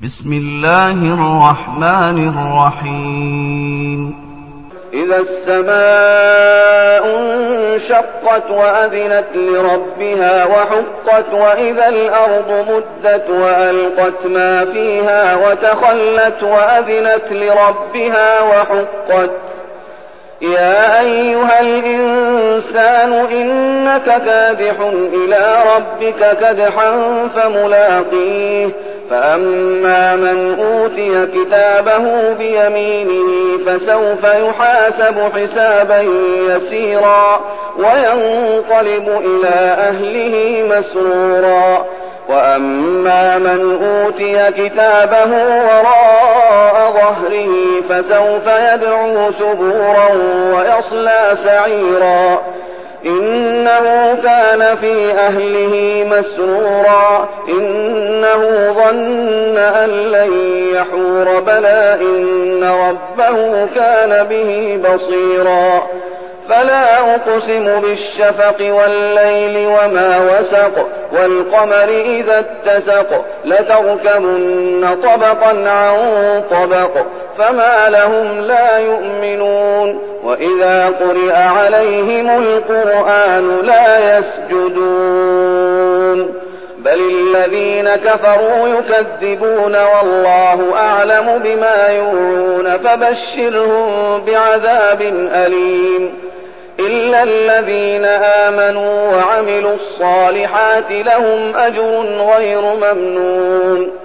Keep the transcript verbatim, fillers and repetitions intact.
بسم الله الرحمن الرحيم إذا السماء انشقت وأذنت لربها وحقت وإذا الأرض مدت وألقت ما فيها وتخلت وأذنت لربها وحقت يا أيها الإنسان إنك كادح إلى ربك كدحا فملاقيه فأما من أوتي كتابه بيمينه فسوف يحاسب حسابا يسيرا وينقلب إلى أهله مسرورا وأما من أوتي كتابه وراء ظهره فسوف يدعو ثبورا ويصلى سعيرا إنه كان في أهله مسرورا إنه ظن أن لن يحور بلى إن ربه كان به بصيرا فلا أقسم بالشفق والليل وما وسق والقمر إذا اتسق لتركبن طبقا عن طبق فما لهم لا يؤمنون وإذا قرئ عليهم القرآن لا يسجدون بل الذين كفروا يكذبون والله أعلم بما يوعون فبشرهم بعذاب أليم إلا الذين آمنوا وعملوا الصالحات لهم أجر غير ممنون